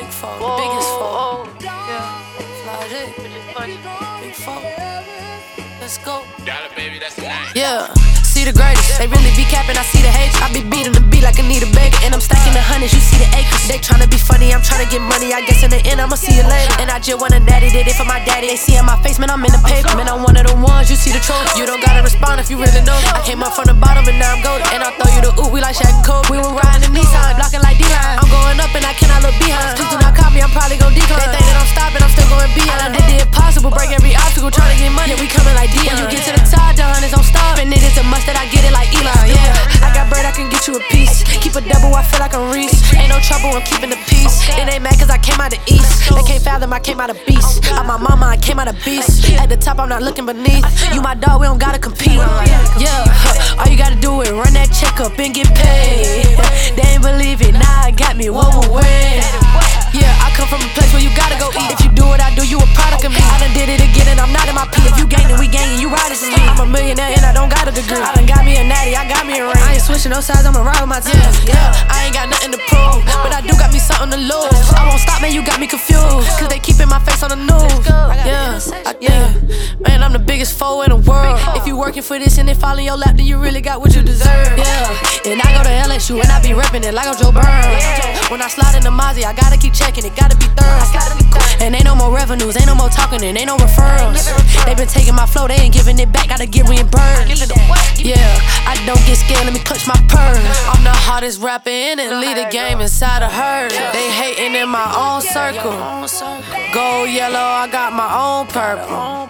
Big four, the biggest four. Yeah, fly Big four. Let's go. Dollar baby, that's the name. Yeah, see the greatest. They really be capping, I see the hate. I be beating the beat like Anita Baker. And I'm stacking the hundreds, you see the acres. They tryna be funny, I'm tryna get money. I guess in the end, I'ma see you later. And I just want a daddy, did it for my daddy. They see in my face, man, I'm in the paper. Man, I'm one of the ones, you see the truth. You don't gotta respond if you really know. I came up from the bottom and now I'm golden. And I throw you the oop, we like Shaq and Kobe. We were riding the Nissan, blocking like D-line. I'm going up and I cannot look behind. Please do not call me, I'm probably gon' decline. They think that I'm stopping, I'm still going beyond. I did the impossible, break every obstacle, tryna get money. Yeah, we coming like Dion. When you get to the top, the hundreds don't stop. And it is a must that I get it like Elon. Yeah, I got bread, I can get you a piece. Keep a double, I feel like I'm Reese. Ain't no trouble, I'm keeping the peace. It ain't mad cause I came out the east. They can't fathom, I came out of beast. I'm my mama, I came out of beast. At the top, I'm not looking beneath. You my dog, we don't gotta compete. Yeah, all you gotta do is run that check up and get paid. They ain't believe it, now I got me one more way. Yeah, I come from a place where you gotta go eat. If you do what I do, you a product of me. I done did it again and I'm not in my P. If you gangin', we gangin', you riding for me. I'm a millionaire and I don't got a degree. I done got me a natty, I got me a ring. I ain't switching no sides, I'ma ride with my team. Yeah, I ain't got nothing to prove, but I do got me something to lose. I won't stop, man, you got me confused. Cause they keepin' my face on the news. Yeah, man, I'm the biggest foe in the world. If you working for this and they fall in your lap, then you really got what you deserve. Yeah, and I go to LSU and I be reppin' it like I'm Joe Burns. When I slide in the Mozzie, I gotta keep checking it, gotta be thorough. And ain't no more revenues, ain't no more talking, and ain't no referrals. They been taking my flow, they ain't giving it back, gotta get reimbursed. Yeah, I don't get scared, let me clutch my purse. I'm the hardest rapper in it, lead the game inside of her. They hating in my own circle. Gold, yellow, I got my own purple.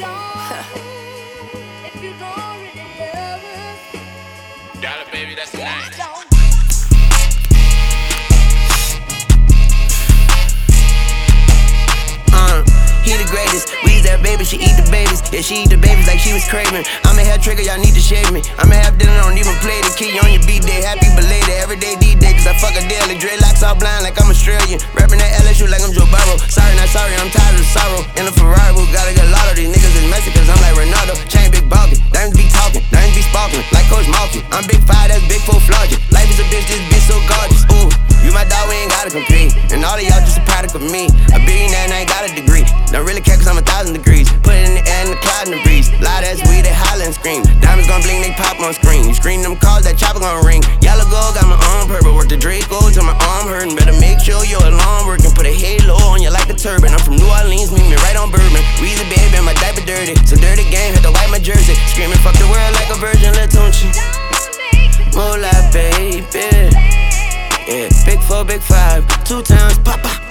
Dollar baby, that's the name. He the greatest, we's that baby, she eat the babies. Yeah, she eat the babies like she was craving. I'm a hair trigger, y'all need to shave me. I'm a half dinner, don't even play the key on your B-day. Happy belated, everyday D-day, cause I fuck a daily. Dreadlocks all blind like I'm Australian. Rapping that LSU like I'm Joe Burrow. Sorry, not sorry, I'm tired of the sorrow. In a Ferrari, we gotta get a lot of these niggas is messy, cause I'm like Ronaldo. Chain big balky, diamonds be talking, diamonds be sparkling, like Coach Malky. I'm big 5, that's big 4 flogging. Life is a bitch, this bitch so gorgeous. Ooh, you my dog, we ain't gotta compete. And all of y'all just a product of me. A billionaire and I ain't got a degree. Don't really care cause I'm 1,000 degrees. Put it in the air and the cloud in the breeze. Loud ass weed, they holler and scream. Diamonds gon' bling, they pop on screen. You screen them calls, that chopper gon' ring. Yellow gold, got my arm purple. Work the Draco till my arm hurting. Better make sure your alarm working. Put a halo on you like a turban. I'm from New Orleans, meet me right on Bourbon. Weezy baby, my diaper dirty. So dirty game, had to wipe my jersey. Screaming fuck the world like a virgin, Latunchi. More like baby. Yeah, big 4, big 5, 2 times, papa.